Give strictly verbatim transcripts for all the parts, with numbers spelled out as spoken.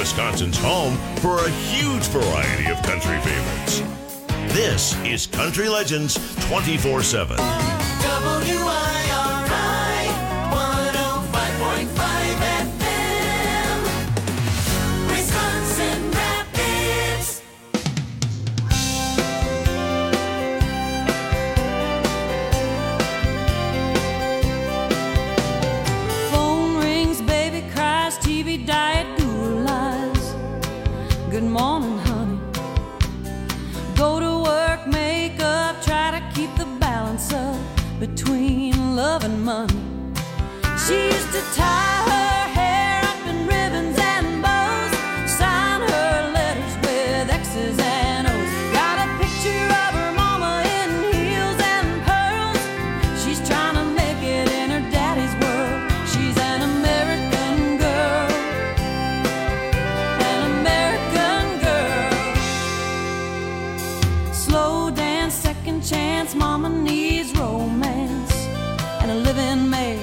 Wisconsin's home for a huge variety of country favorites. This is Country Legends twenty-four seven. W I R I one oh five point five F M, Wisconsin Rapids. Phone rings, baby cries, T V diet, Google lies. Good morning, honey. Go to work, make up, try to keep the balance up between love and money. She used to tie her hair up in ribbons and bows, sign her letters with X's and O's. Got a picture of her mama in heels and pearls. She's trying to make it in her daddy's world. She's an American girl, an American girl. Slow dance, second chance, mama needs romance and a living maid.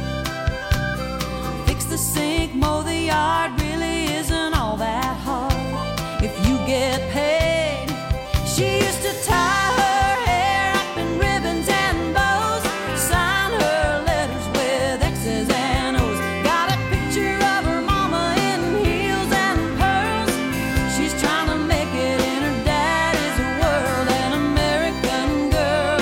Fix the sink, mow the yard, really isn't all that hard if you get paid. She used to tie her hair up in ribbons and bows, sign her letters with X's and O's. Got a picture of her mama in heels and pearls. She's trying to make it in her daddy's world. An American girl,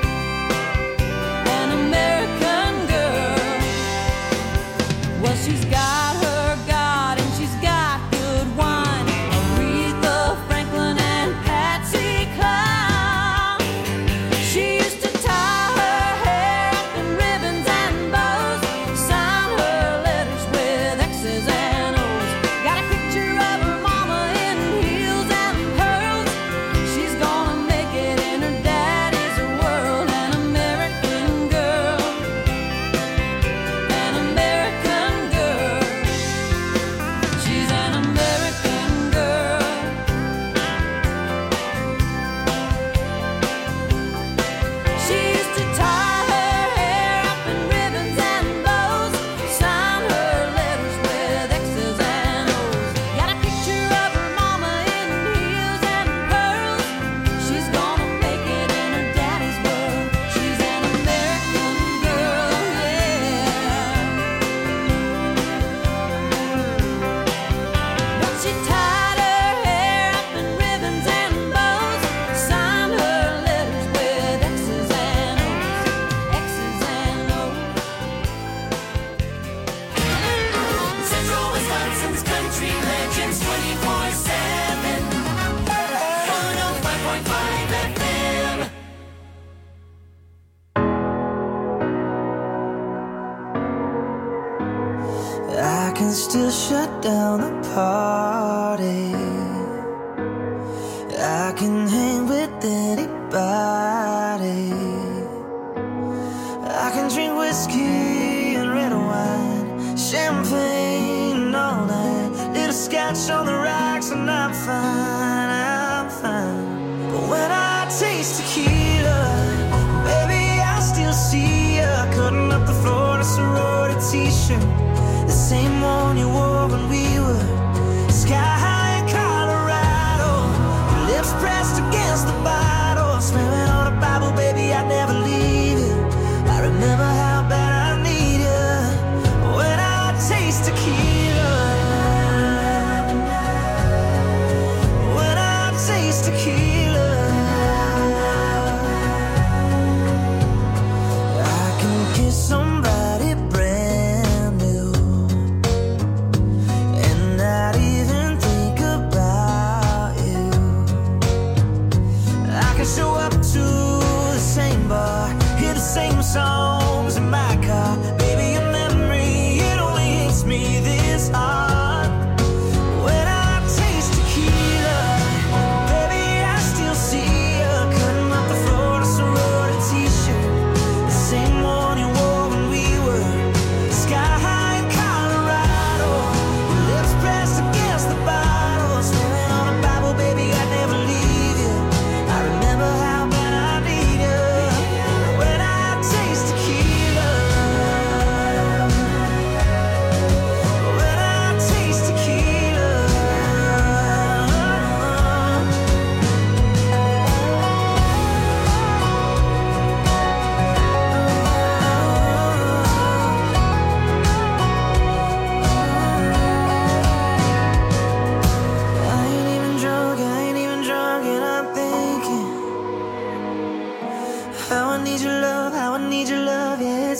an American girl. Well, she's got her God and she's got good wine. Aretha Franklin and Patsy Cline. She used to tie her hair up in ribbons and bows, sign her letters with X's and O's. Got a picture of her mama in heels and pearls. She's gonna make it in her daddy's world. An American girl, an American girl. She's an American girl. She used to tie her hair up in ribbons and bows, sign her letters with X's and O's. Got a picture of her mama in heels and pearls. She's gonna make it in her daddy's world. She's an American girl, yeah. But she tied her hair up in ribbons and bows, signed her letters with X's and O's, X's and O's. Central Wisconsin's Country Legends twenty-four seven, one oh five point five F M. I can still shut down the party. I can hang with anybody. I can drink whiskey and red wine, champagne all night, little scotch on the rocks, and I'm fine, I'm fine. But when I taste tequila, baby, I still see ya cutting up the floor in a sorority t-shirt, the same one you wore when we were sky high in Colorado. Your lips pressed against the bottle, swearing on a Bible, baby, I'd never leave you. I remember how bad I need you when I taste tequila. When I taste tequila, I can kiss somebody brand new and not even think about you. I can show up to the same bar, hear the same songs in my car. Baby, your memory, it only hits me this hard. When I taste tequila, baby, I still see ya cutting up the floor in a sorority t-shirt, the same one you wore when we were sky high in Colorado. Your lips pressed against the bottle, swearing on a Bible, baby, I'd never leave you. I remember how bad I need you when I taste tequila.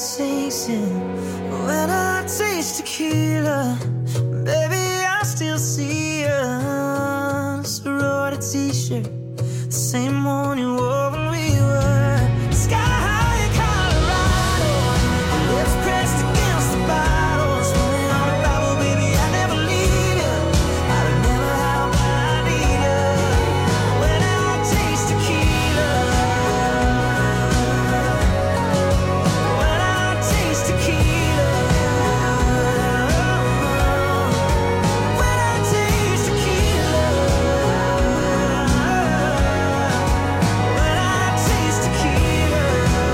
sinks in. When I taste tequila, baby, I still see a sorority t-shirt, the same one you wore when we were sky high in Colorado, lips pressed against the bottle, swimming on a Bible, baby, I never leave you. I'd never have what I need you. When I taste tequila, when I taste tequila, when I taste tequila, when I taste tequila.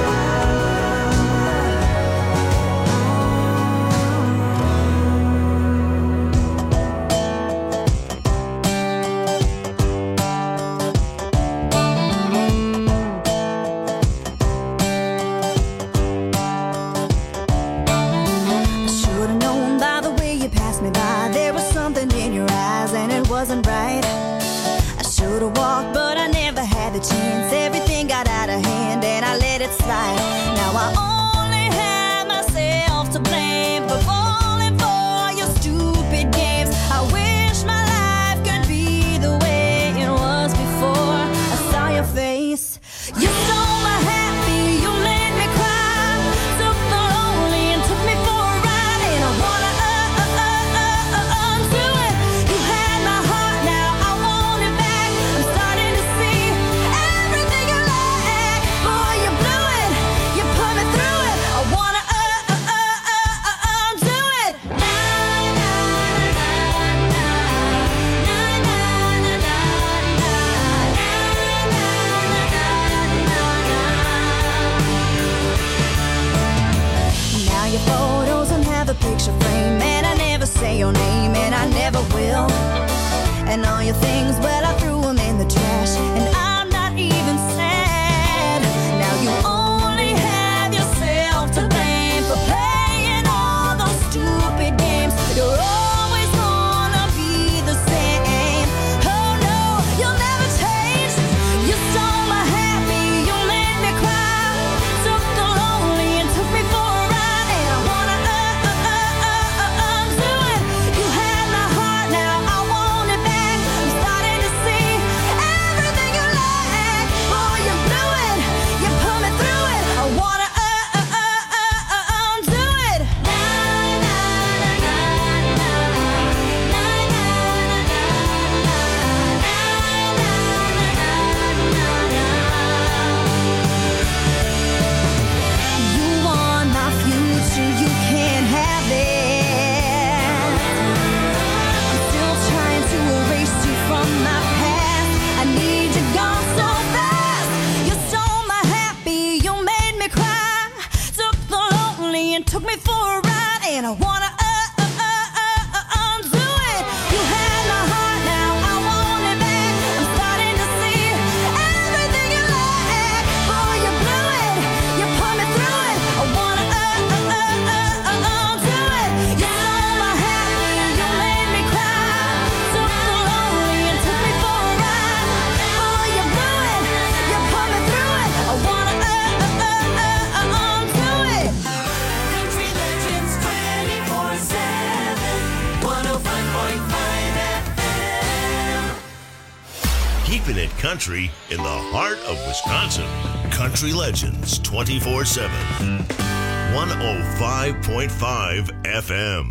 I should've known by the way you passed me by, there was something in your eyes and it wasn't right. I should've walked, but I never had the chance. Everything got out of hand and I let it slide. Now I only have myself to blame for falling for your stupid games. I wish my life could be the way it was before I saw your face. You stole my happy, you made me cry, took the lonely and took me for a ride, and I wanna uh, uh, uh, uh, uh, undo it. You had my heart, now I want it back. I'm starting to see everything you like. Boy, you blew it, you put me through it. I wanna uh, uh, uh, uh, uh, undo it. Na, na, na, na, na, na, na, na, Now your photos don't have a picture frame, and I never say your name, and I never will. And all your things, well, I threw them in the trash, and I'm not even sad. Now you only have yourself to blame for playing all those stupid games. You're always gonna be the same. Oh no, you'll never change. You stole my happy, you made me cry, took the lonely and took me for a ride, and I wanna uh, uh, uh, uh, uh, undo it. You had my heart, now I want it back. I'm starting to see everything you like. Boy, you blew it, you put me through it. I wanna uh, uh, uh, uh, uh, undo it. Na, na, na, na, na, na, na, You want my future, you can't have it. I'm still trying to erase you from my past. I need you gone so fast. You stole my happy, you made me cry, took the lonely and took me for a ride, and I wanna uh, uh, uh, uh, uh, undo it. You had my heart, now I want it back. I'm starting to see everything you like. Boy, you blew it, you put me through it. I wanna uh, uh, uh, uh, uh, undo it. You stole my happy, you made me cry, took the lonely and took me for a ride. Boy, you blew it, you put me through it. I wanna uh, uh, uh, uh, uh, undo it. Country Legends twenty-four seven, one oh five point five F M. Keeping it country in the heart of Wisconsin. Country Legends twenty-four seven. one oh five point five F M.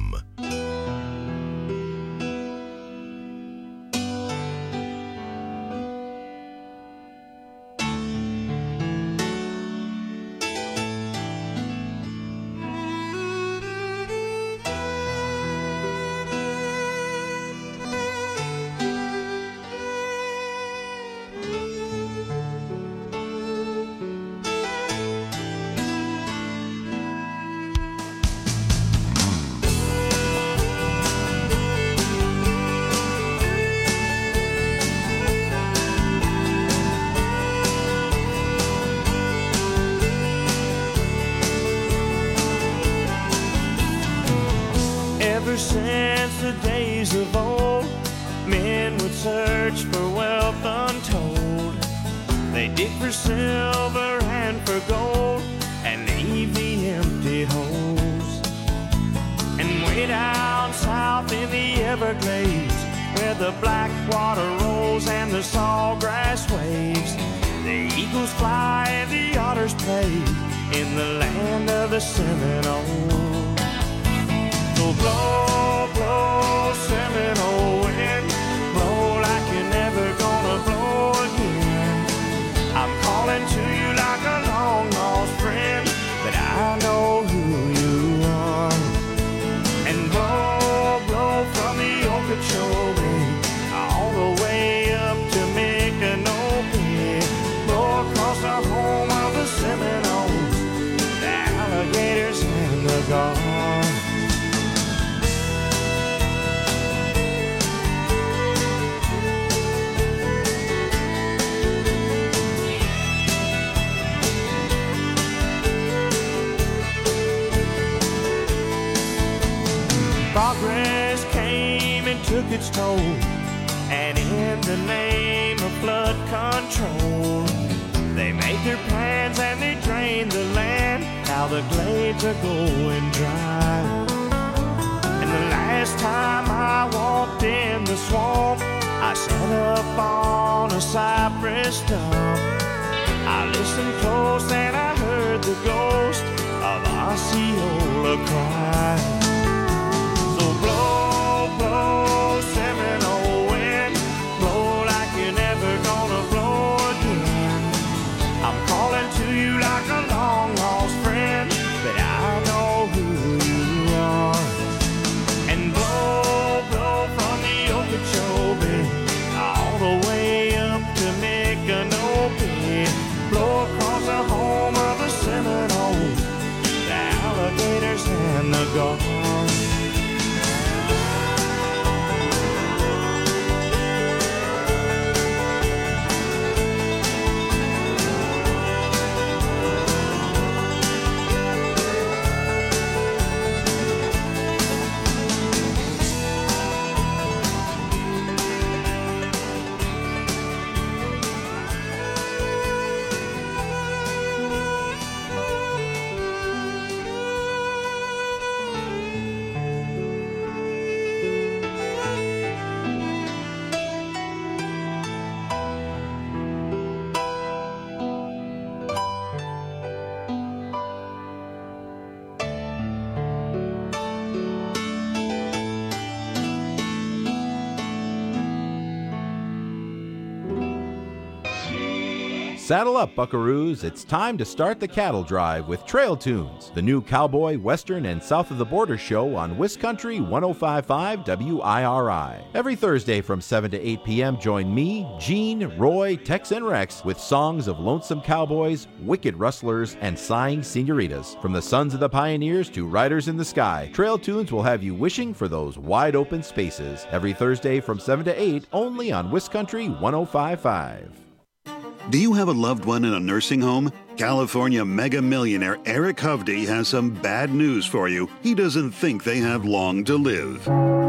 Ever since the days of old, men would search for wealth untold. They dig for silver and for gold, and leave the empty the black water rolls and the sawgrass waves. The eagles fly and the otters play in the land of the Seminole. So blow, blow, Seminole wind, blow like you're never gonna blow again. I'm calling to you like a long lost friend, but I know who you are. And blow, blow from the Okeechobee all the way up to Micanopy. Blow across the home of the Seminoles, the alligators and the gulls. Progress came and took its toll, and in the name of flood control, they made their plans and they drained the land. Now the glades are going dry. And the last time I walked in the swamp, I sat up on a cypress stump. I listened close and I heard the ghost of Osceola cry. Blow, blow, Seminole wind, blow like you're never gonna blow again. I'm calling to you like a long lost friend, but I know who you are. And blow, blow from the Okeechobee all the way up to Micanopy. Blow across the home of the Seminoles, the alligators and the gulls. Saddle up, buckaroos. It's time to start the cattle drive with Trail Tunes, the new cowboy, western, and south of the border show on Wiscountry one oh five point five W I R I. Every Thursday from seven to eight p.m., join me, Gene, Roy, Tex, and Rex with songs of lonesome cowboys, wicked rustlers, and sighing senoritas. From the sons of the pioneers to riders in the sky, Trail Tunes will have you wishing for those wide open spaces. Every Thursday from seven to eight, only on Wiscountry one oh five point five. Do you have a loved one in a nursing home? California mega millionaire Eric Hovde has some bad news for you. He doesn't think they have long to live.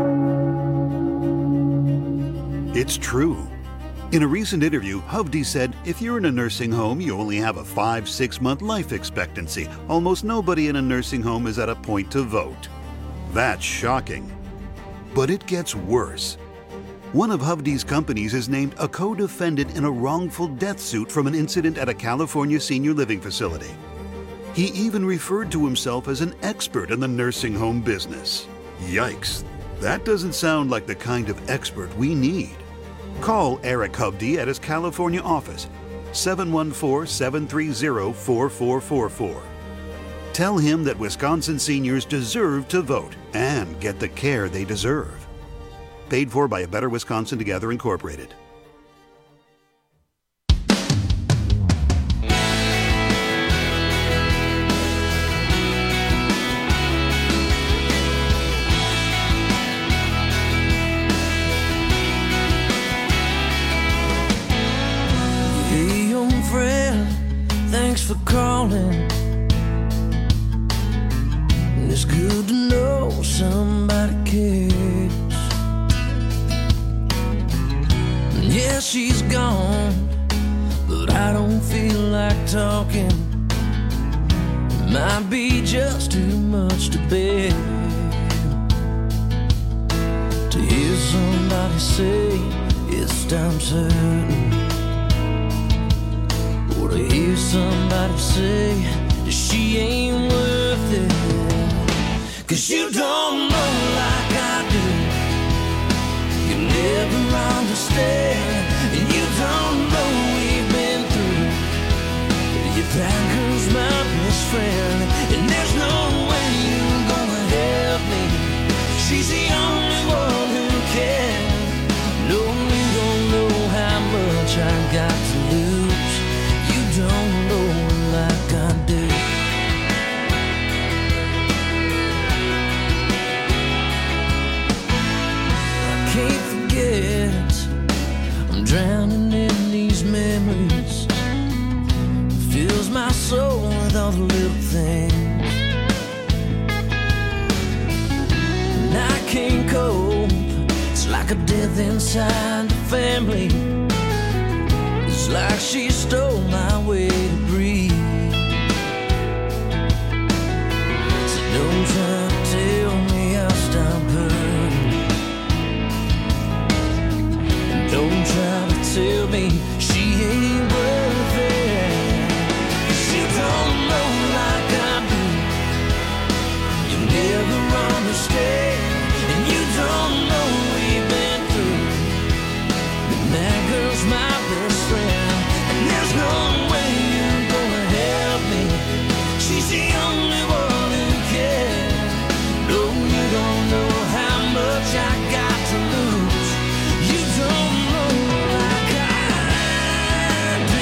It's true. In a recent interview, Hovde said, if you're in a nursing home, you only have a five, six month life expectancy. Almost nobody in a nursing home is at a point to vote. That's shocking. But it gets worse. One of Hovde's companies is named a co-defendant in a wrongful death suit from an incident at a California senior living facility. He even referred to himself as an expert in the nursing home business. Yikes, that doesn't sound like the kind of expert we need. Call Eric Hovde at his California office, seven one four, seven three zero, four four four four. Tell him that Wisconsin seniors deserve to vote and get the care they deserve. Paid for by A Better Wisconsin Together, Incorporated. Hey, young friend, thanks for calling. It's good to know somebody cares. Yeah, she's gone, but I don't feel like talking. It might be just too much to bear. To hear somebody say it stops hurting, or to hear somebody say that she ain't worth it. 'Cause you don't know like I do, you never understand, and you don't know we've been through. That girl's my best friend, and there's no way you're gonna help me. She's the only one who can. No, you don't know how much I got to lose. You don't know her like I do. I can't forget, I'm drowning in these memories. Fills my soul with all the little things, and I can't cope. It's like a death inside the family. It's like she stole my way to breathe. So don't try to tell me I'll stop hurting, and don't try to tell me she ain't worth it. Don't know like I do, you never understand, and you don't know we've been through. But that girl's my best friend, and there's no way you're gonna help me. She's the only one who can. No, you don't know how much I got to lose. You don't know like I do.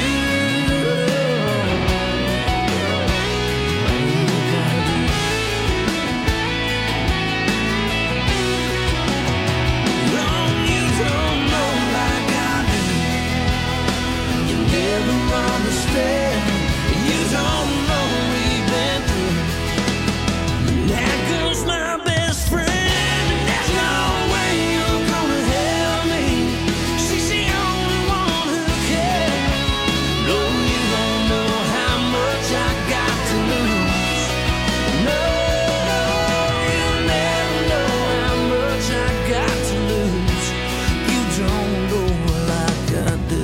Understand, you don't know we've been through. That girl's my best friend, and there's no way you're gonna help me. She's the only one who cares. No, you don't know how much I got to lose. No, you'll never know how much I got to lose. You don't know like I do.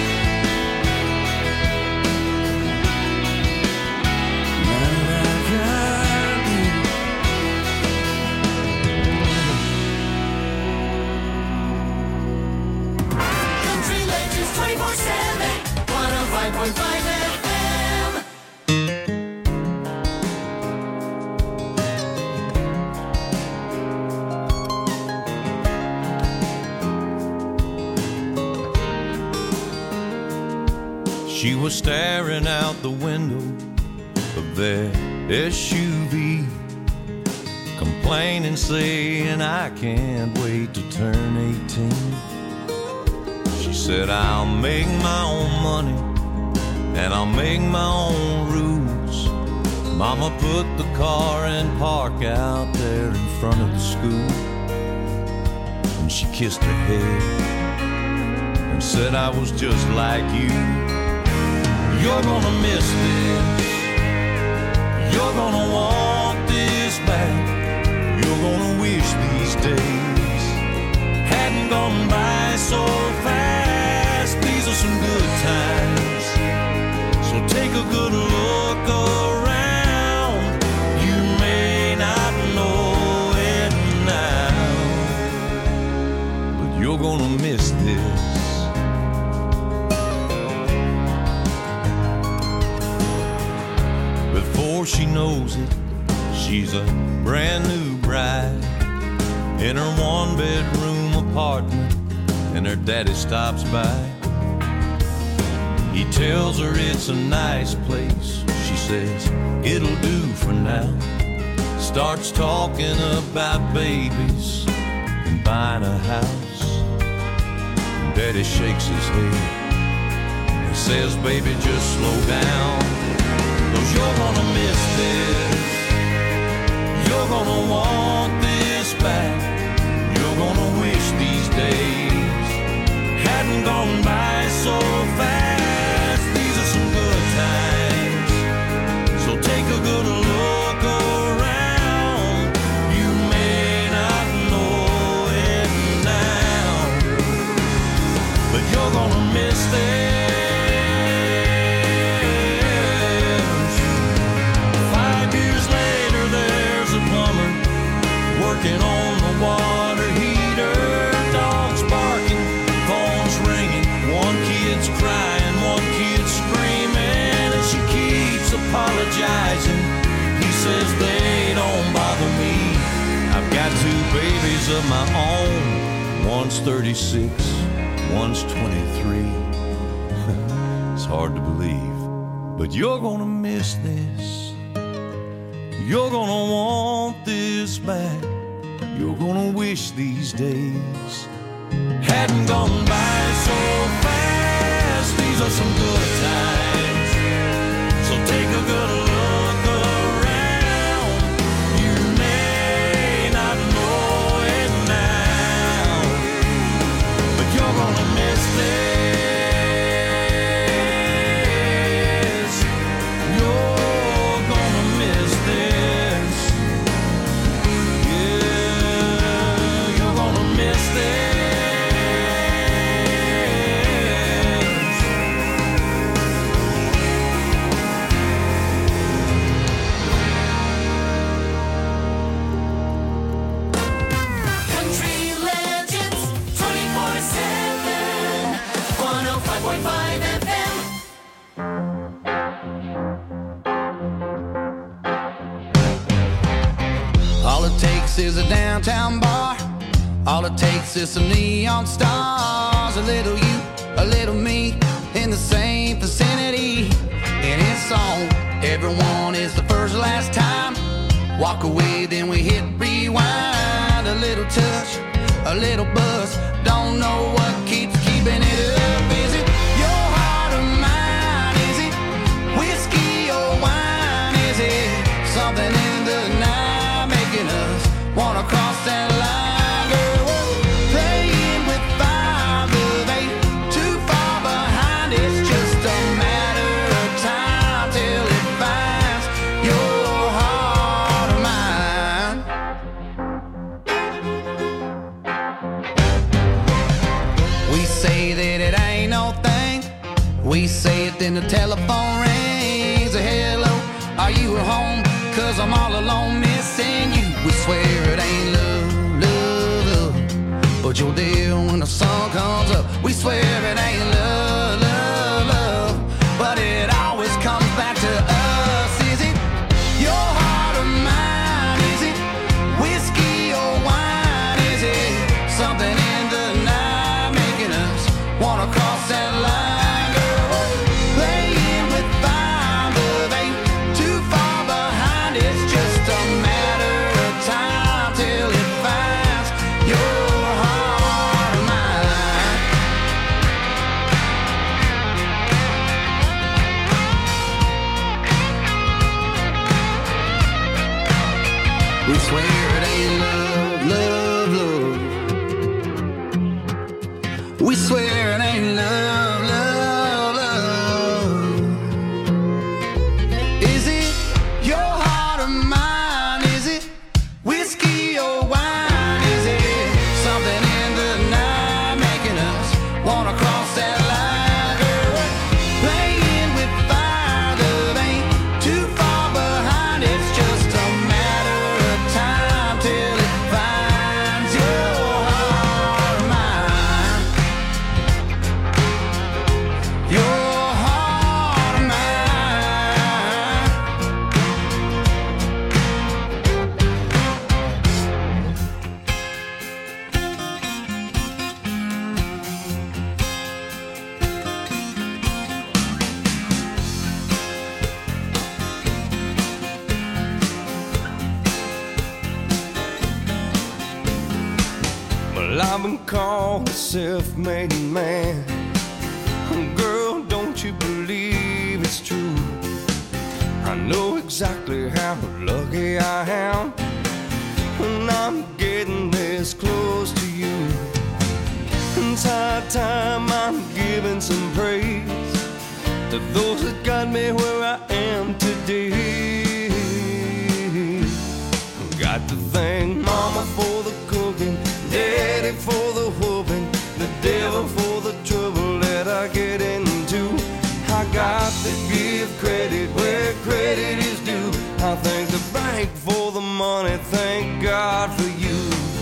twenty-four seven, one oh five point five F M. She was staring out the window of their S U V, complaining, saying, I can't wait to turn eighteen. She said, I'll make my own money, and I'll make my own rules. Mama put the car and park out there in front of the school, and she kissed her head and said, I was just like you. You're gonna miss this, you're gonna want this back, you're gonna wish these days hadn't gone by so fast. These are some good times, so take a good look around. You may not know it now, but you're gonna miss this. Before she knows it, she's a brand new bride in her one-bedroom apartment, and her daddy stops by. He tells her it's a nice place. She says, it'll do for now. Starts talking about babies and buying a house. Daddy shakes his head and says, baby, just slow down, 'cause you're gonna miss this. You're gonna want this back. You're gonna wish these days hadn't gone by so fast. These are some good times, so take a good look around. You may not know it now, you're gonna miss this. Five years later, there's a plumber working on the water heater. Dogs barking, phones ringing, one kid's crying, one kid's screaming, and she keeps apologizing. He says they don't bother me. I've got two babies of my own. One's thirty-six, one's twenty-three. It's hard to believe, but you're gonna miss this. You're gonna want this back. You're gonna wish these days hadn't gone by so fast. These are some good times, so take a good look around. You may not know it now, but you're gonna miss this. You're gonna miss this. Yeah, you're gonna miss this. Country Legends twenty-four seven, one oh five point five F M. All it takes is a downtown bar. All it takes is some neon stars. A little you, a little me, in the same vicinity. And it's on. Everyone is the first last time. Walk away, then we hit rewind. A little touch, a little buzz. Don't know what keeps keeping it up. Is it your heart or mine? Is it whiskey or wine? Is it something in the night making us wanna cross that line? Girl, we're playing with five of eight, too far behind. It's just a matter of time till it finds your heart or mine. We say that it ain't no thing. We say it, then the telephone rings. Hello, are you at home? Cause I'm all alone missing you. We swear it ain't love, love, love, but you're there when the sun comes up. We swear it ain't love, love, love, but it always comes back to us. Is it your heart or mine? Is it whiskey or wine? Is it something in the night making us wanna cross that line? Girl, we're playing with five of eight, too far behind. It's just a matter of time till it finds your heart or mine. We swear it ain't love, love, love. We swear it ain't love, love, love. Is it your heart or mine? Is it whiskey or wine? Is it something in the night making us wanna cross that line? Girl, we're playing with fire that ain't too far behind. It's just a matter of time till it finds your heart or mine. Your heart or mine. Well, I've been called a self-made man. Girl, don't you believe it's true? I know exactly how lucky I am, and I'm getting this close to you. It's high time I'm giving some praise to those that got me where I am today. Got to thank Mama for the cooking, Daddy for the whooping, the devil for the trouble get into. I got to give credit where credit is due. I thank the bank for the money, thank God for you.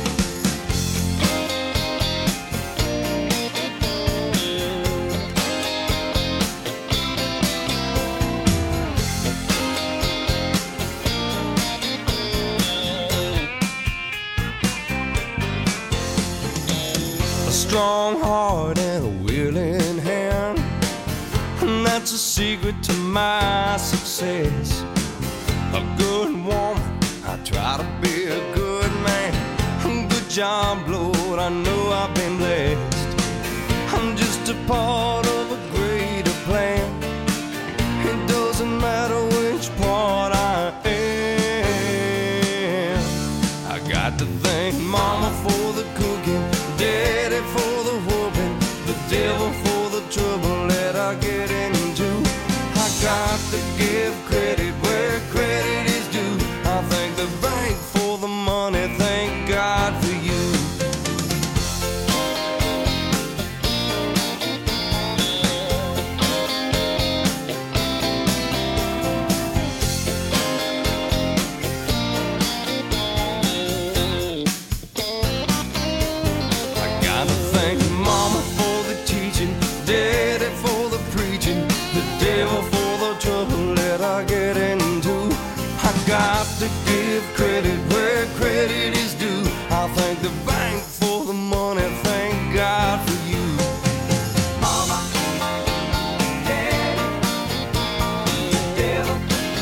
A strong heart and a willing hand, and that's a secret to my success. A good woman, I try to be a good man. Good job, Lord, I know I've been blessed. I'm just a part of a greater plan. It doesn't matter which part I am. I got to thank Mama for the cooking, Daddy for the whooping, the devil for the trouble that I get into. I got to give credit where credit is due. I thank the bank for the money, thank God for you. I gotta thank Mama for the teaching, Daddy for the preaching, the devil for the trouble that I get into. I got to give credit where credit is due. I thank the bank for the money, thank God for you. Mama, Daddy, the devil.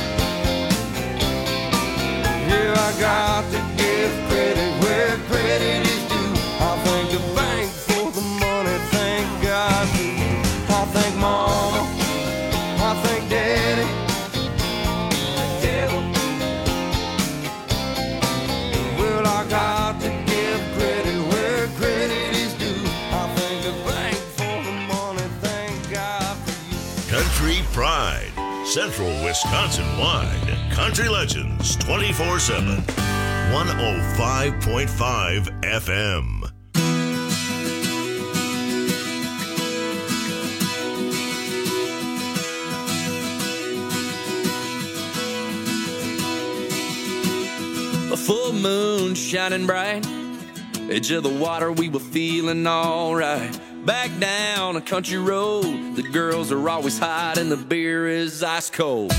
Yeah, I got to give credit where credit is due. I thank the bank for the money, thank God for you. I thank Mama, I thank Daddy, the devil. Well, I got to give credit where credit is due. I thank the bank for the money, thank God for you. Country Pride, Central Wisconsin-wide. Country Legends twenty-four seven. one oh five point five F M. A full moon shining bright, edge of the water, we were feeling alright. Back down a country road, the girls are always hot and the beer is ice cold.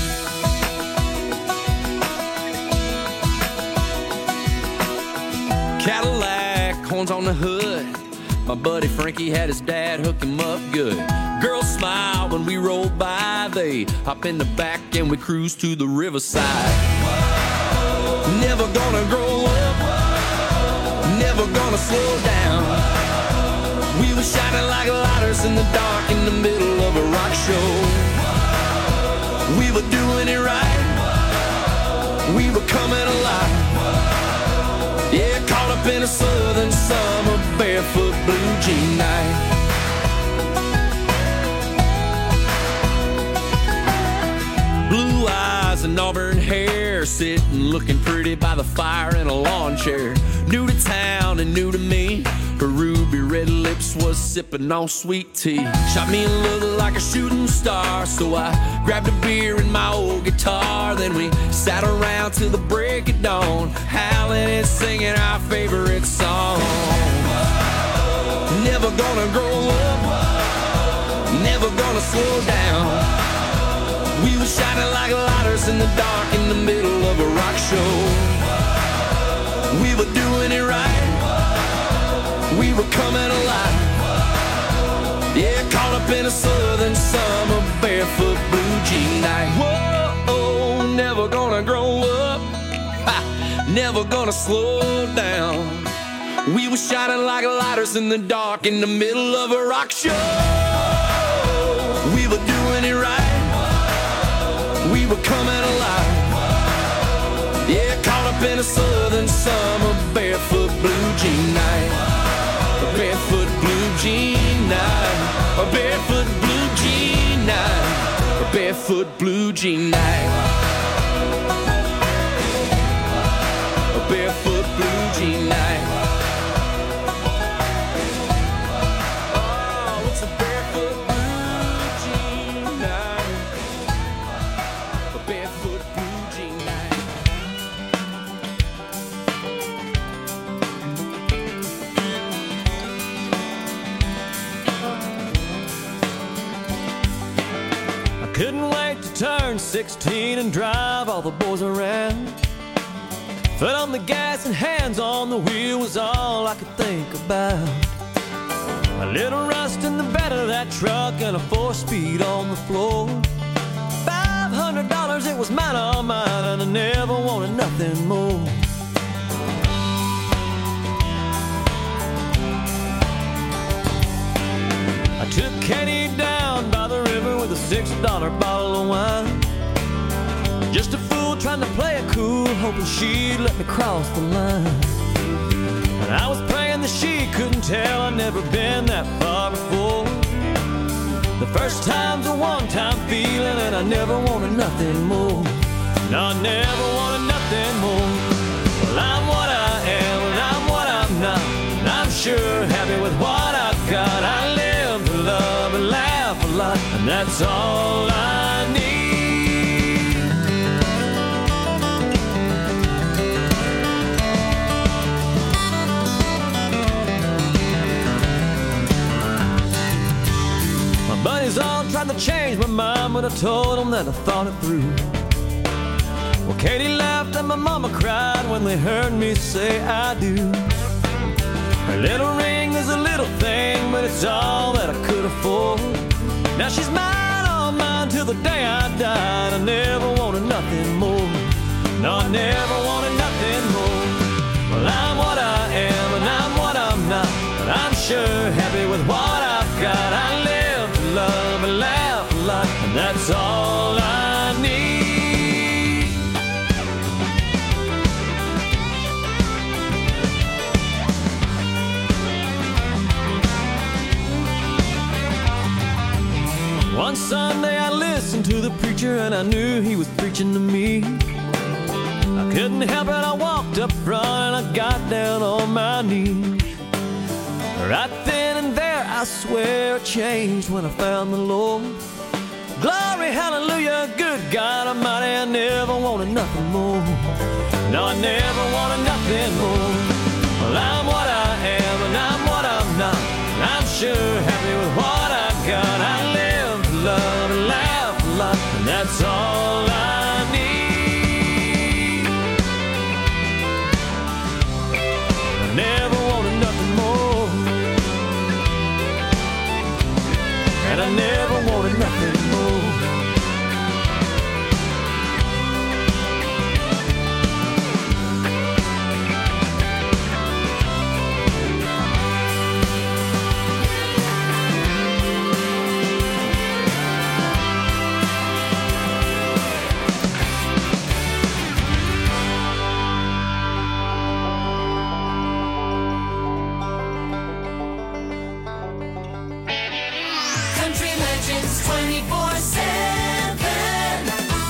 Cadillac, horns on the hood, my buddy Frankie had his dad hook him up good. Girls smile when we roll by, they hop in the back and we cruise to the riverside. Never gonna grow up, never gonna slow down. We were shining like lighters in the dark in the middle of a rock show. We were doing it right, we were coming alive. Yeah, caught up in a southern summer, barefoot blue jean night. Blue eyes and auburn hair, sitting looking pretty by the fire in a lawn chair. New to town and new to me, her ruby red lips was sipping on sweet tea. Shot me a look like a shooting star, so I grabbed a beer and my old guitar. Then we sat around till the break of dawn, howling and singing our favorite song. Never gonna grow up, never gonna slow down. We were shining like lighters in the dark in the middle of a rock show. We were doing it right, we were coming alive. Yeah, caught up in a southern summer, barefoot blue jean night. Whoa, never gonna grow up, ha, never gonna slow down. We were shining like lighters in the dark in the middle of a rock show. We were doing it right, we were coming alive. Yeah, caught up in a southern summer, barefoot blue jean night. A barefoot blue jean night. A barefoot blue jean night. A barefoot blue jean night. A barefoot blue jean night. Oh, it's a barefoot blue Couldn't wait to turn sixteen and drive all the boys around. Foot on the gas and hands on the wheel was all I could think about. A little rust in the bed of that truck and a four-speed on the floor. Five hundred dollars, it was mine, all mine, and I never wanted nothing more. I took Katie down by the river with a six dollar bottle of wine. Just a fool trying to play it cool, hoping she'd let me cross the line. And I was praying that she couldn't tell I'd never been that far before. The first time's a one-time feeling, and I never wanted nothing more. No, I never wanted nothing more. Well, I'm what I am, and I'm what I'm not, and I'm sure happy with what I've got. I live to love and laugh a lot, and that's all I need. Buddies all tried to change my mind, but I told them that I thought it through. Well, Katie laughed and my mama cried when they heard me say I do. Her little ring is a little thing, but it's all that I could afford. Now she's mine, all mine, till the day I died. I never wanted nothing more. No, I never wanted nothing more. Well, I'm what I am, and I'm what I'm not, but I'm sure happy with what I've got. I live love and laugh a lot, and that's all I need. One Sunday I listened to the preacher, and I knew he was preaching to me. I couldn't help it, I walked up front and I got down on my knees. Right then and there, I swear it changed when I found the Lord. Glory, hallelujah, good God Almighty, I never wanted nothing more. No, I never wanted nothing more. Well, I'm what I am, and I'm what I'm not, and I'm sure happy with what I've got. I live to love and laugh a lot, and that's all I need. I never wanted nothing more. And I never wanted nothing more. twenty-four seven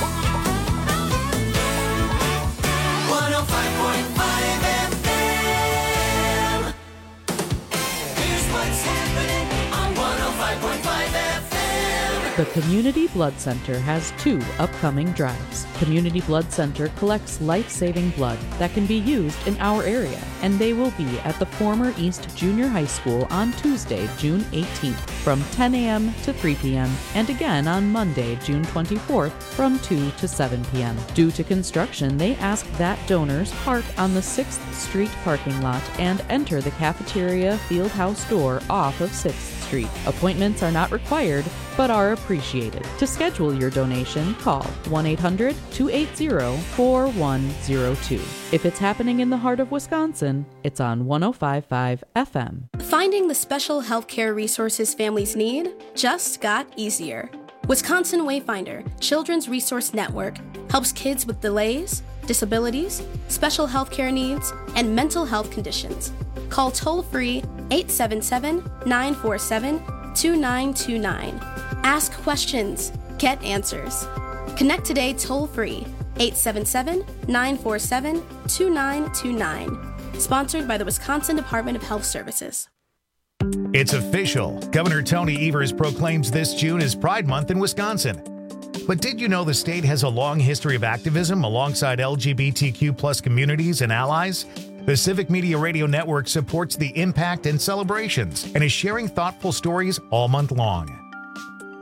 one oh five point five F M. Here's what's happening on one oh five point five F M. The Community Blood Center has two upcoming drives. Community Blood Center collects life-saving blood that can be used in our area, and they will be at the former East Junior High School on Tuesday, June eighteenth from ten a.m. to three p.m. and again on Monday, June twenty-fourth from two to seven p.m. Due to construction, they ask that donors park on the sixth Street parking lot and enter the cafeteria fieldhouse door off of sixth Street. Appointments are not required, but are appreciated. To schedule your donation, call one eight hundred two eight zero four one zero two. If it's happening in the heart of Wisconsin, it's on one oh five point five F M. Finding the special healthcare resources families need just got easier. Wisconsin Wayfinder Children's Resource Network helps kids with delays, disabilities, special healthcare needs, and mental health conditions. Call toll-free eight seven seven, nine four seven, two nine two nine. Ask questions. Get answers. Connect today toll-free eight seven seven, nine four seven, two nine two nine. Sponsored by the Wisconsin Department of Health Services. It's official. Governor Tony Evers proclaims this June as Pride Month in Wisconsin. But did you know the state has a long history of activism alongside L G B T Q plus communities and allies? The Civic Media Radio Network supports the impact and celebrations and is sharing thoughtful stories all month long.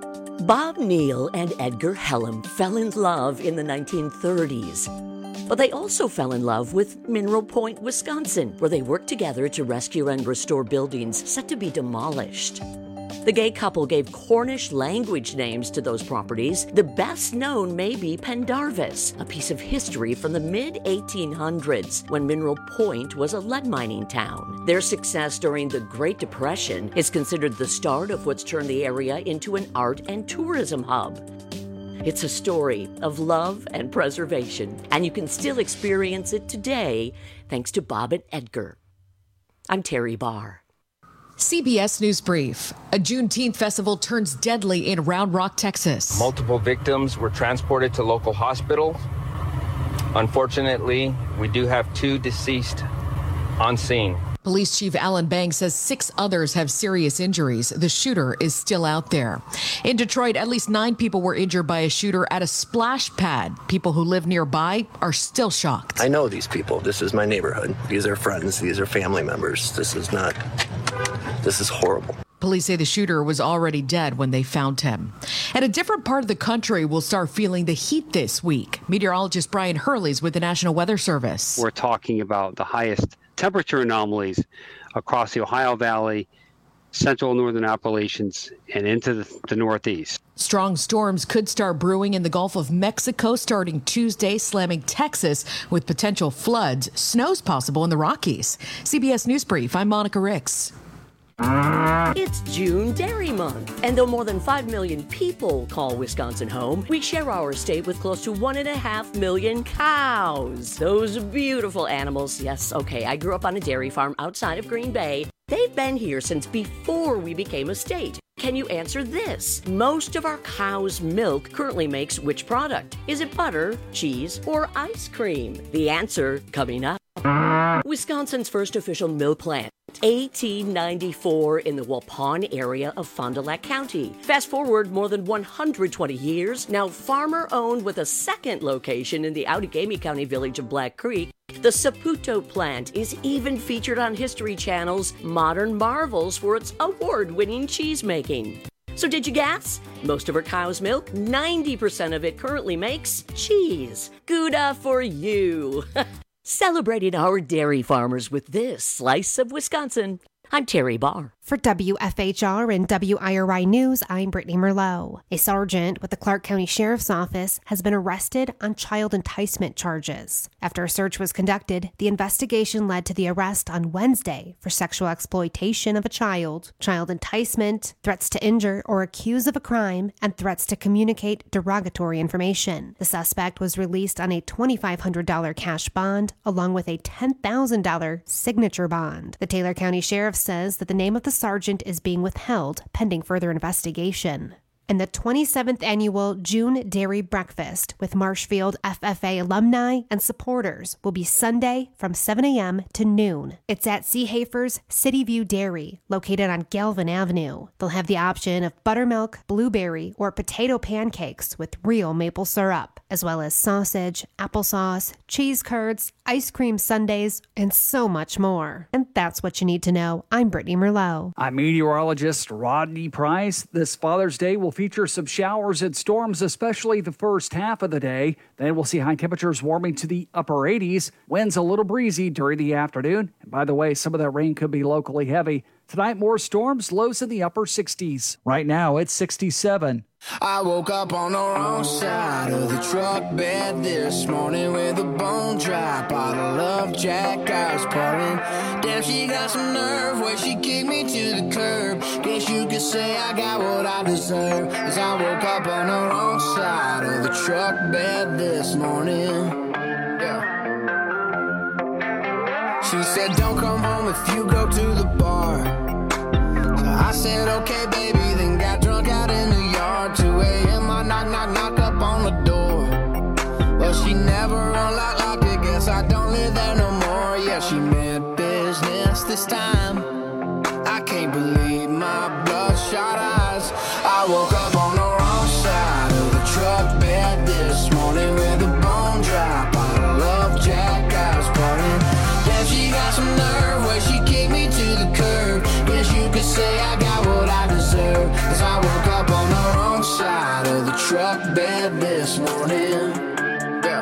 Bob Neal and Edgar Hellam fell in love in the nineteen thirties. But they also fell in love with Mineral Point, Wisconsin, where they worked together to rescue and restore buildings set to be demolished. The gay couple gave Cornish language names to those properties. The best known may be Pendarvis, a piece of history from the mid eighteen hundreds when Mineral Point was a lead mining town. Their success during the Great Depression is considered the start of what's turned the area into an art and tourism hub. It's a story of love and preservation, and you can still experience it today thanks to Bob and Edgar. I'm Terry Barr. C B S News Brief. A Juneteenth festival turns deadly in Round Rock, Texas. Multiple victims were transported to local hospitals. Unfortunately, we do have two deceased on scene. Police Chief Alan Bang says six others have serious injuries. The shooter is still out there. In Detroit, at least nine people were injured by a shooter at a splash pad. People who live nearby are still shocked. I know these people. This is my neighborhood. These are friends. These are family members. This is not, this is horrible. Police say the shooter was already dead when they found him. And a different part of the country will start feeling the heat this week. Meteorologist Brian Hurley's with the National Weather Service. We're talking about the highest temperature anomalies across the Ohio Valley, central northern Appalachians, and into the, the Northeast. Strong storms could start brewing in the Gulf of Mexico starting Tuesday, slamming Texas with potential floods. Snow's possible in the Rockies. C B S News Brief, I'm Monica Ricks. It's June Dairy Month, and though more than five million people call Wisconsin home, we share our state with close to one and a half million cows. Those beautiful animals. Yes, okay, I grew up on a dairy farm outside of Green Bay. They've been here since before we became a state. Can you answer this? Most of our cow's milk currently makes which product? Is it butter, cheese, or ice cream? The answer coming up. Wisconsin's first official milk plant, eighteen ninety-four, in the Waupun area of Fond du Lac County. Fast forward more than one hundred twenty years, now farmer-owned with a second location in the Outagamie County village of Black Creek. The Saputo plant is even featured on History Channel's Modern Marvels for its award-winning cheese making. So did you guess? Most of our cow's milk, ninety percent of it currently makes cheese. Gouda for you. Celebrating our dairy farmers with this slice of Wisconsin. I'm Terry Barr. For W F H R and W I R I News, I'm Brittany Merlot. A sergeant with the Clark County Sheriff's Office has been arrested on child enticement charges. After a search was conducted, the investigation led to the arrest on Wednesday for sexual exploitation of a child, child enticement, threats to injure or accuse of a crime, and threats to communicate derogatory information. The suspect was released on a twenty-five hundred dollars cash bond along with a ten thousand dollars signature bond. The Taylor County Sheriff says that the name of the sergeant is being withheld pending further investigation. And the twenty-seventh annual June Dairy Breakfast with Marshfield F F A alumni and supporters will be Sunday from seven a.m. to noon. It's at Seehafer's City View Dairy, located on Galvin Avenue. They'll have the option of buttermilk, blueberry, or potato pancakes with real maple syrup, as well as sausage, applesauce, cheese curds, ice cream sundaes, and so much more. And that's what you need to know. I'm Brittany Merlot. I'm meteorologist Rodney Price. This Father's Day will feature some showers and storms, especially the first half of the day. Then we'll see high temperatures warming to the upper eighties. Winds a little breezy during the afternoon. And by the way, some of that rain could be locally heavy. Tonight, more storms, lows in the upper sixties. Right now, it's sixty-seven. I woke up on the wrong side of the truck bed this morning with a bone dry bottle of Jack I was pouring. Damn, she got some nerve where she kicked me to the curb. Guess you could say I got what I deserve, 'cause I woke up on the wrong side of the truck bed this morning. Yeah. She said, don't come home if you go to the bar. So I said, okay, baby, then got drunk out in the yard. two a.m. I knock, knock, knock up on the door. Well, she never unlocked, locked it. Guess I don't live there no more. Yeah, she meant business this time. I can't believe my bloodshot eyes. I woke up on the wrong side of the truck bed this morning with a bone dry bottle of Jack I was pouring. Damn, she got some nerve where she kicked me to the curb. Guess you could say I got what I deserve, 'cause I woke up on the wrong side truck bed this morning. Yeah.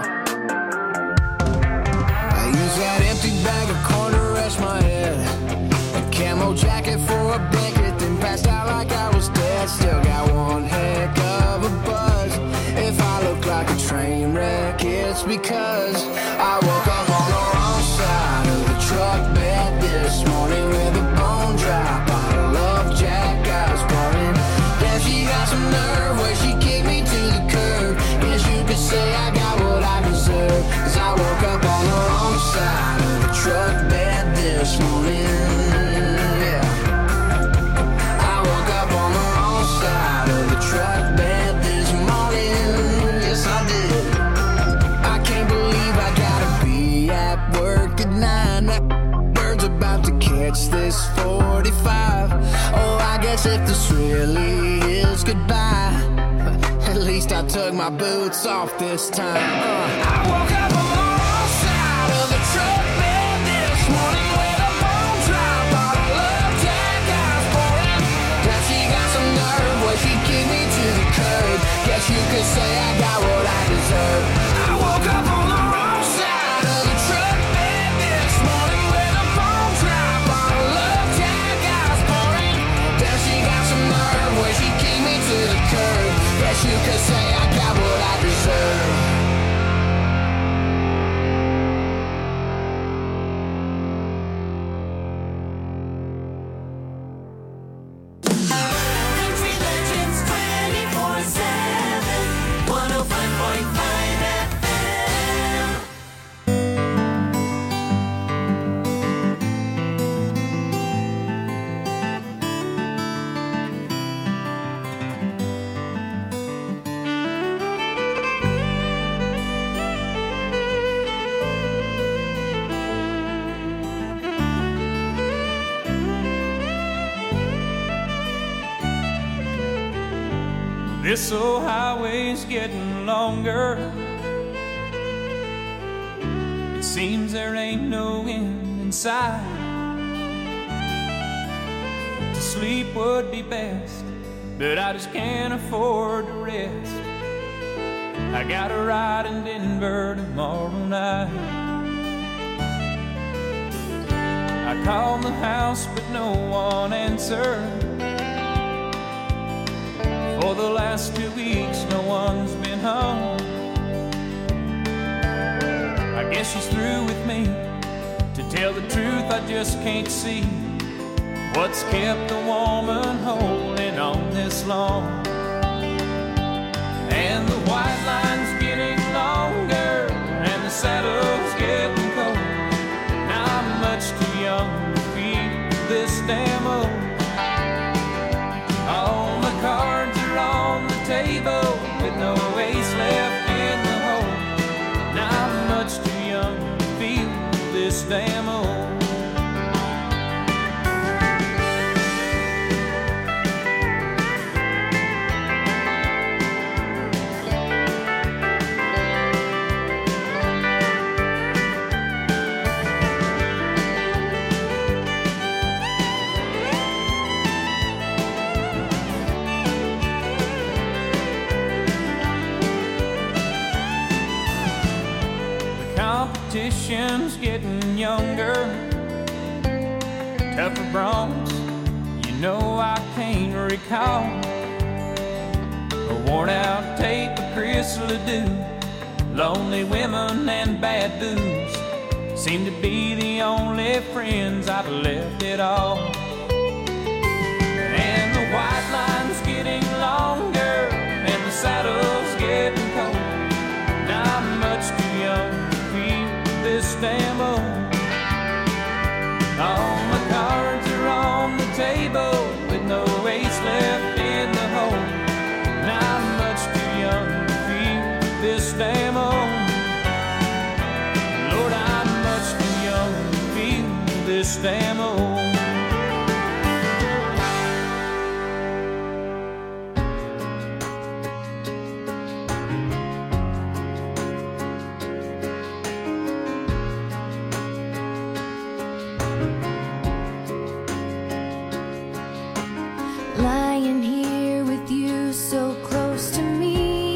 I use that empty bag of corn to rest my head. A camo jacket for a blanket, then passed out like I was dead. Still got one heck of a buzz. If I look like a train wreck, it's because I woke up on the wrong side of the truck bed this morning with a bone dry bottle of Jack I was pouring. Yeah, she got some nerve where she kicked me to the curb. Guess you could say I got what I deserve, cause I woke up on the wrong side of the truck bed this morning. Yeah, I woke up on the wrong side of the truck bed this morning. Yes, I did. I can't believe I gotta be at work at nine. That bird's about to catch this forty-five. Oh, I guess if this really is goodbye, at least I took my boots off this time. uh. I woke up on the wrong side of the truck bed this morning with a bone dry bottle of Jack I was pouring. Now she got some nerve where she kicked me to the curb. Guess you could say I got what I deserve. I woke up on the wrong side of the truck bed this morning with a bone dry bottle of Jack I was pouring. Now she got some nerve where she kicked me to the curb. Guess you could say I got what I deserve. Country Legends twenty-four seven, one oh five point five F M. This old highway's getting longer. It seems there ain't no end in sight. To sleep would be best, but I just can't afford to rest. I got a ride in Denver tomorrow night. I called the house, but no one answered. For the last two weeks, no one's been home. I guess she's through with me. To tell the truth, I just can't see what's kept a woman holding on this long. And the white line's getting longer, and the saddle's getting cold. Now I'm much too young to feel this damn old. All the cards are on the table with no ace left in the hole. Now I'm much too young to feel this damn old. Competition's getting younger, tougher broncs, you know I can't recall. A worn out tape of Chris Ledoux, lonely women and bad booze seem to be the only friends I've left at all. And the white line's getting longer, and the saddle's getting cold. Now I'm much too young this damn old. All my cards are on the table with no ace left in the hole. Now I'm much too young to feel this damn old. Lord, I'm much too young to feel this damn old. Lying here with you so close to me,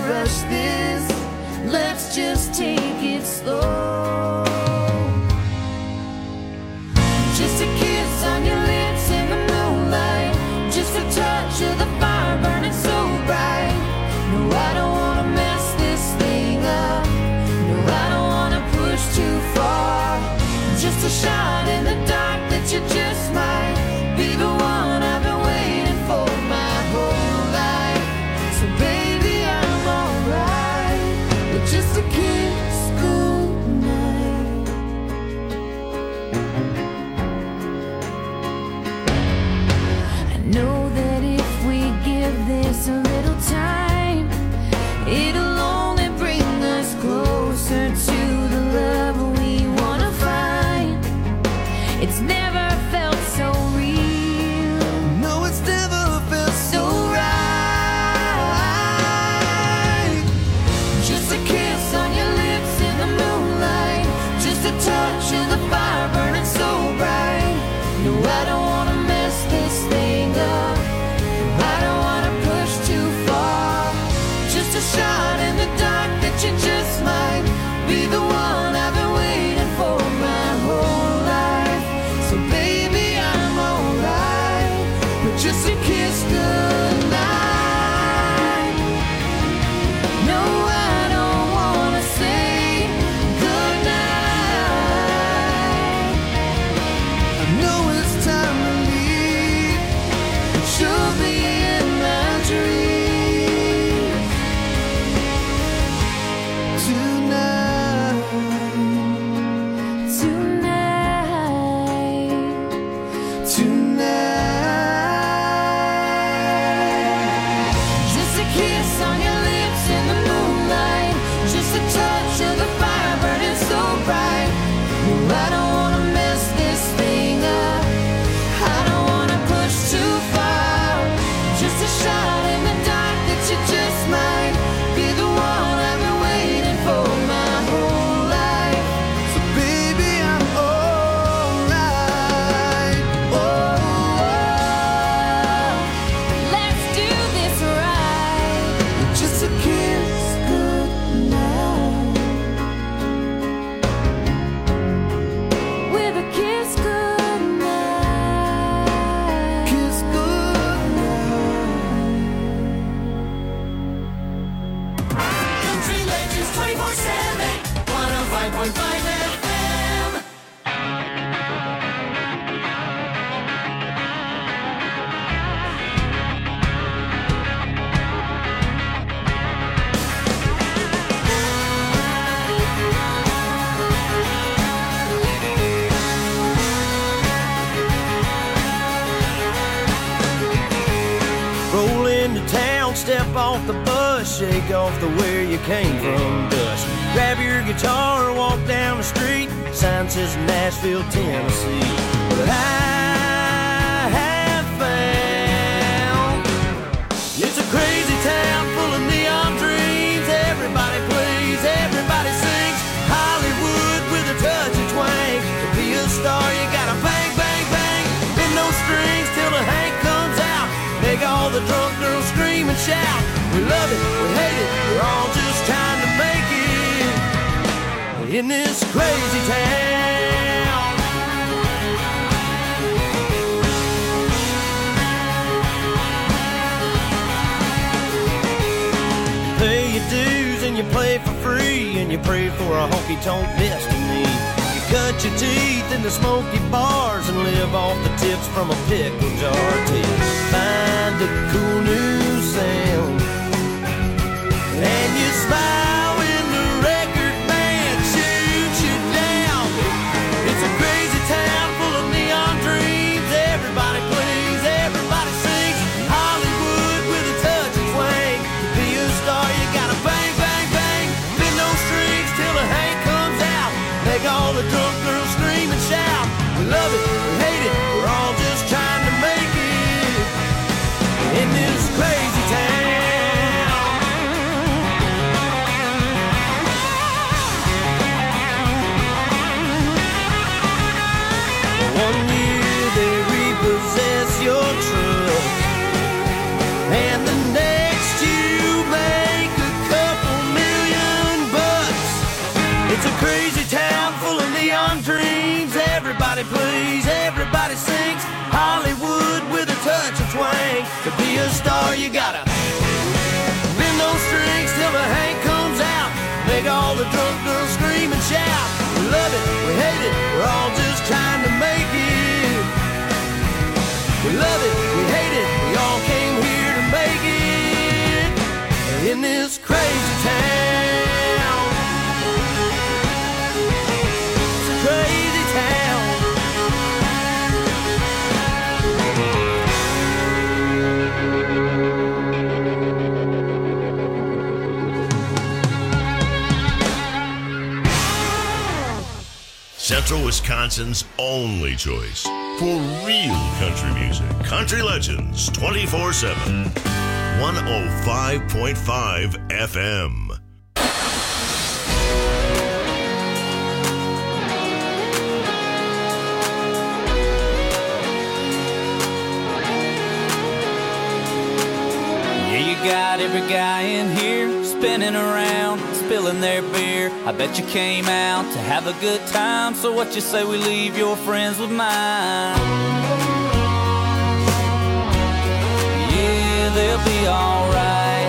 rush this. Let's just take it slow. Just a kiss on your lips in the moonlight. Just a touch of the fire burning so bright. No, I don't wanna mess this thing up. No, I don't wanna push too far. Just a shot in the dark that you just might be the one I've been waiting for my whole life. So baby, I'm alright with just a kiss goodnight. I know that if we give this a little time, it'll only bring us closer to the love we wanna find. It's never felt so real. No, it's never felt so right. Just a kiss on your lips in the moonlight. Just a touch of the fire burning so bright. No, I don't wanna mess this thing up. I don't wanna push too far. Just a shot in the dark that you just might be the one I've been waiting for my whole life. So baby, I'm alright with just a kiss goodnight. No, I don't wanna say goodnight. I know it's time to leave, but you'll be in my dreams tonight. Tonight. Tonight. Just a kiss on your lips in the moonlight. Just a touch of the fire burning so bright. No, I don't wanna mess this thing up. I don't wanna push too far. Just a shot in the dark that you just might be the one I've been waiting for my whole life. So baby, I'm alright. Oh, let's do this right. Just a kiss goodnight. With a kiss goodnight. Kiss Country Legends twenty-four seven, one oh five point five F M. Roll into town, step off the bus, shake off the where you came from dust. Grab your guitar, walk down the street, sign says Nashville, Tennessee. But I have found it's a crazy town full of neon dreams. Everybody plays, everybody sings. Hollywood with a touch of twang. To be a star, you gotta bang, bang, bang. Bend those strings till the Hank comes out. Make all the drunk girls scream and shout. We love it, we hate it, we're all just trying to make it in this crazy town. Pay your dues and you play for free, and you pray for a honky-tonk destiny. You cut your teeth in the smoky bars and live off the tips from a pickle jar till you find a cool new sound. And you smile when the record man shoots you down. It's a crazy town full of neon dreams. Everybody plays, everybody sings. Hollywood with a touch of twang. To be a star, you gotta bang, bang, bang. Bend those strings till the Hank comes out. Make all the drunk girls scream and shout. We love it, we hate it, we're all just trying to make it in this crazy town. you gotta bend those strings till the Hank comes out. Make all the drunk girls scream and shout. We love it, we hate it, we're all just trying to make it. We love it, we hate it, we all came here to make it. In this crazy town, it's a crazy town. Central Wisconsin's only choice for real country music. Country Legends twenty-four seven. one oh five point five F M. Yeah, you got every guy in here spinning around, spilling their beer. I bet you came out to have a good time, so what you say we leave your friends with mine? Yeah, they'll be alright.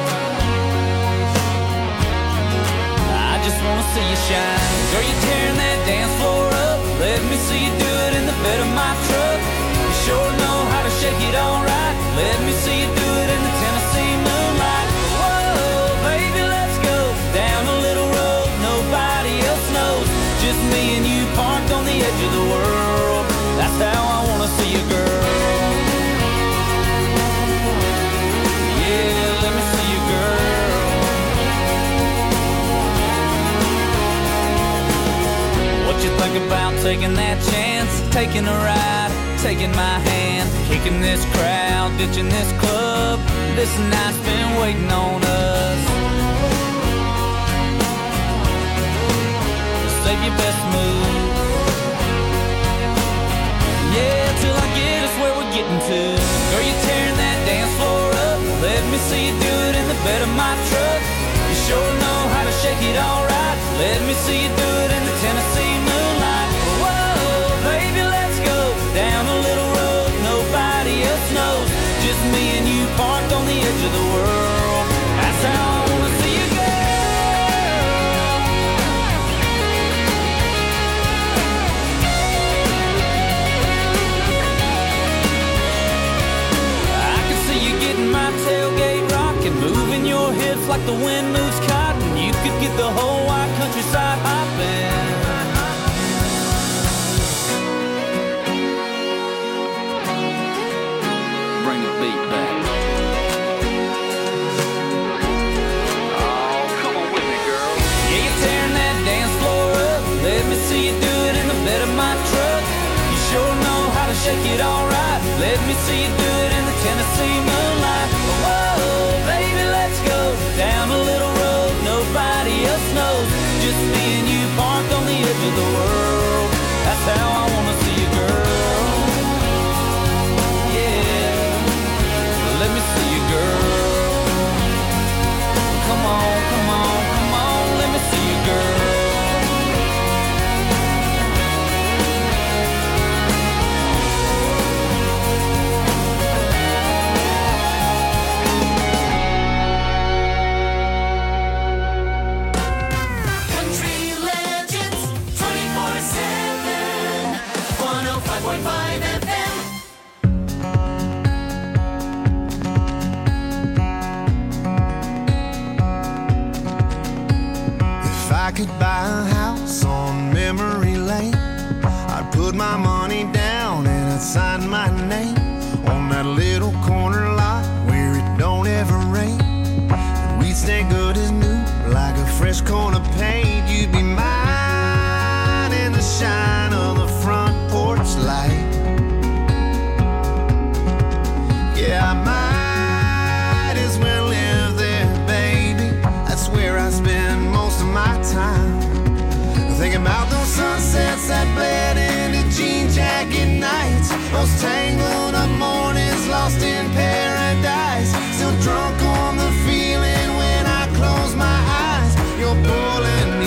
I just wanna see you shine. Girl, you tearing that dance floor up. Let me see you do it in the bed of my truck. You sure know how to shake it alright. Let me see you do it in the Tennessee moonlight. Whoa, baby, let's go down a little road nobody else knows. Just me and you parked on the edge of the world. That's how I wanna see you, girl. Yeah, let me see you, girl. What you think about taking that chance? Taking a ride, taking my hand, kicking this crowd, ditching this club. This night's been waiting on us. Save your best move. Yeah, till I get us where we're getting to. Girl, you tearing that dance floor up. Let me see you do it in the bed of my truck. You sure know how to shake it alright. Let me see you do it in the Tennessee moonlight. Whoa, baby, let's go down a little road nobody else knows. Just me and you parked on the edge of the world. That's how I wanna see you, girl. I can see you getting my tailgate rocking, moving your hips like the wind moves cotton. You could get the whole wide countryside hopping. Bring the beat back. Oh, come on with me, girl. Yeah, you're tearing that dance floor up. Let me see you do it in the bed of my truck. You sure know how to shake it alright. Let me see you do it in the Tennessee moonlight. Whoa, baby, let's go down a little road nobody else knows. Just me and you parked on the edge of the world. That's how I wanna see you, girl. Yeah, let me see you, girl. Come on, come on, come on, let me see you, girl. Country Legends twenty-four seven. one oh five point five F M. If I could buy a house on memory lane, I'd put my money down and I'd sign my name on that little corner lot where it don't ever rain. And we'd stay good as new, like a fresh coat of paint. You'd be mine in the shine of the front porch light. Yeah, I might as well live there, baby. That's where I spend most of my time. Thinking about those sunsets that bled into jean jacket nights, those tangled up mornings lost in paradise. Still drunk on the feeling when I close my eyes. You're pulling me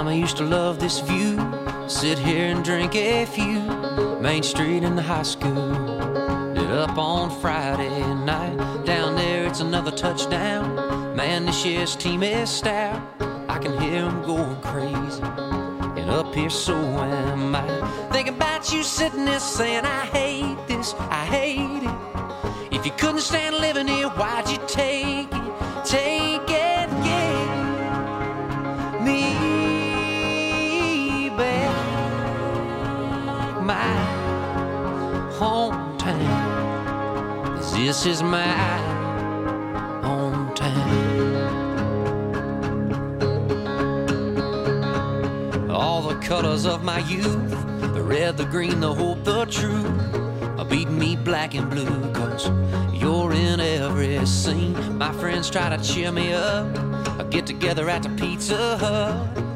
Mama used to love this view. Sit here and drink a few. Main Street in the high school. Lit up on Friday night. Down there it's another touchdown. Man, this year's team is stout. I can hear them going crazy. And up here so am I. Thinking about you sitting there saying, I hate this, I hate it. If you couldn't stand living here, why'd you take it? Take it, get me back. My hometown. This is my hometown. All the colors of my youth, the red, the green, the hope, the truth, are beating me black and blue, cause you're in every scene. My friends try to cheer me up. I get together at the Pizza Hut.